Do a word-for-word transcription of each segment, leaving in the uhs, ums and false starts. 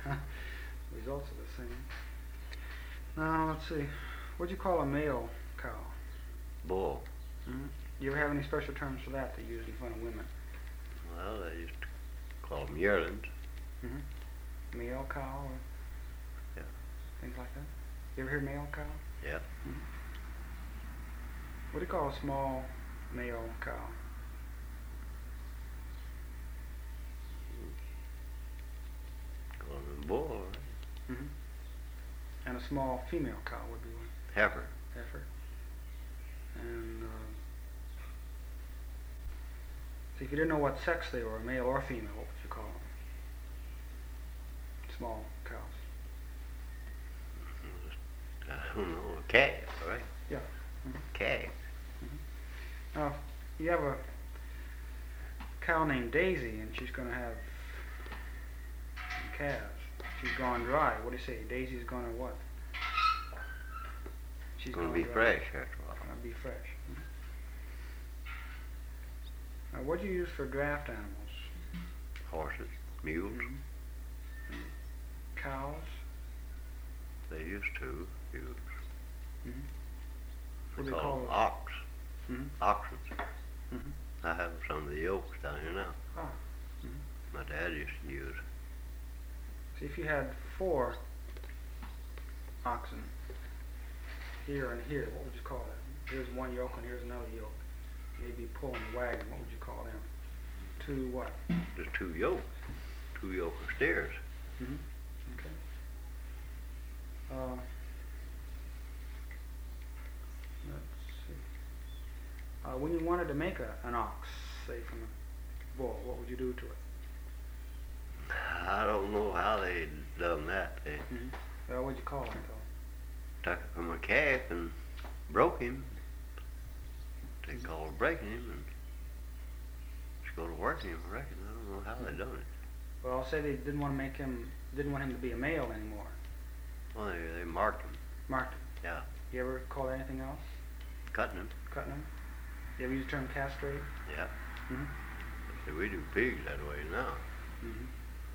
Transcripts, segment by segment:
Results are the same. Now, let's see. What'd you call a male cow? Bull. Mm-hmm. You ever have any special terms for that they use in front of women? Well, they used to call them yearlings. Mm-hmm. Male cow or Yeah. things like that? You ever hear male cow? Yeah. Mm-hmm. What do you call a small male cow? Call them bull, right? Mm-hmm. And a small female cow would be one. Heifer. Heifer. And uh, so if you didn't know what sex they were, male or female, what would you call them? Small cows. I don't know. A calf, right? Yeah. Mm-hmm. Calf. Mm-hmm. Now, you have a cow named Daisy, and she's going to have some calves. She's gone dry. What do you say? Daisy's going to what? She's Gonna gone be dry. fresh after a while. Gonna be fresh. Mm-hmm. Now, what do you use for draft animals? Horses, mules. Mm-hmm. Cows. They used to use. Mm-hmm. They What do you call call them it? ox. Mm-hmm. Oxen. Mm-hmm. I have some of the yokes down here now. Ah. Mm-hmm. My dad used to use. See, if you had four oxen, here and here, what would you call that? Here's one yoke and here's another yoke. Maybe pulling a wagon, what would you call them? Two what? There's two yokes. Two yoke of steers. Mm-hmm. Okay. Uh, let's see. Uh, when you wanted to make a, an ox, say from a bull, what would you do to it? I don't know how they done that. They Mm-hmm. Well, what would you call it though? took it from a calf and broke him. They called it breaking him and just go to working him, I reckon. I don't know how they done it. Well, say they didn't want to make him, didn't want him to be a male anymore. Well, they, they marked him. Marked him. Yeah. You ever call it anything else? Cutting him. Cutting him? You ever use the term castrate? Yeah. Mm-hmm. See, we do pigs that way now. Mm-hmm.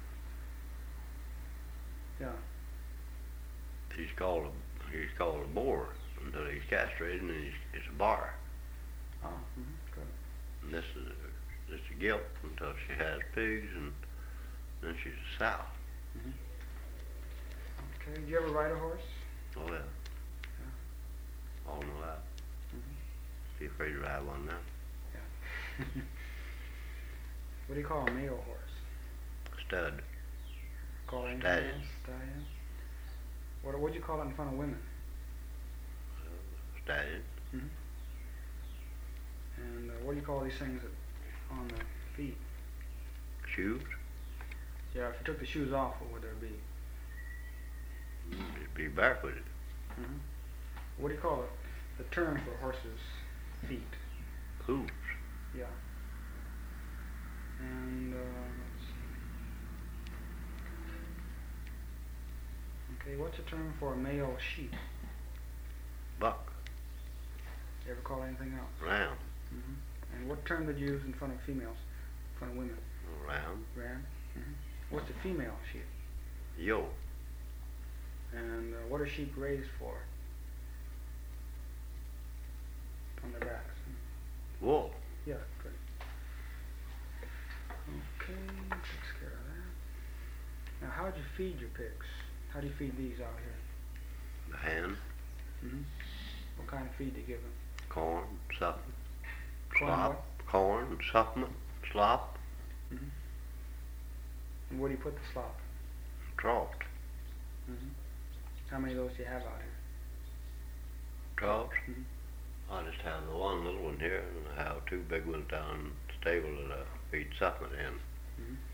Yeah. He's called a he's called a boar until he's castrated, and then he's, it's a bar. Oh, mm-hmm. Good. And this is a, this is a gilt until she has pigs, and then she's a sow. Mm-hmm. Okay. Did you ever ride a horse? Oh yeah. Yeah. All know that. Mm-hmm. Be afraid to ride one now. Yeah. What do you call a male horse? Stud. Call it anything Stallion. else? Stallion. What would you call it in front of women? Uh, stallion. Mm-hmm. And uh, what do you call these things that, on the feet? Shoes. Yeah, if you took the shoes off, what would there be? Mm, it'd be barefooted. Mm-hmm. What do you call it? The term for horses' feet? Hooves. Yeah. And uh, let's see. Okay, what's the term for a male sheep? Buck. You ever call it anything else? Round. Mm-hmm. And what term did you use in front of females? In front of women? Round. Ram. Mm-hmm. What's a female sheep? Yo. And uh, what are sheep raised for? On their backs. Wool. Yeah, good. Okay, takes care of that. Now, how would you feed your pigs? How do you feed these out here? The hand. Mm-hmm. What kind of feed do you give them? Corn. Supplement. Corn Slop. what? Corn. Supplement. Slop. Mm-hmm. And where do you put the slop? Trough. Mm-hmm. How many of those do you have out here? Trough. Mm-hmm. I just have the one little one here, and I have two big ones down in the stable that I feed supplement in. Mm-hmm.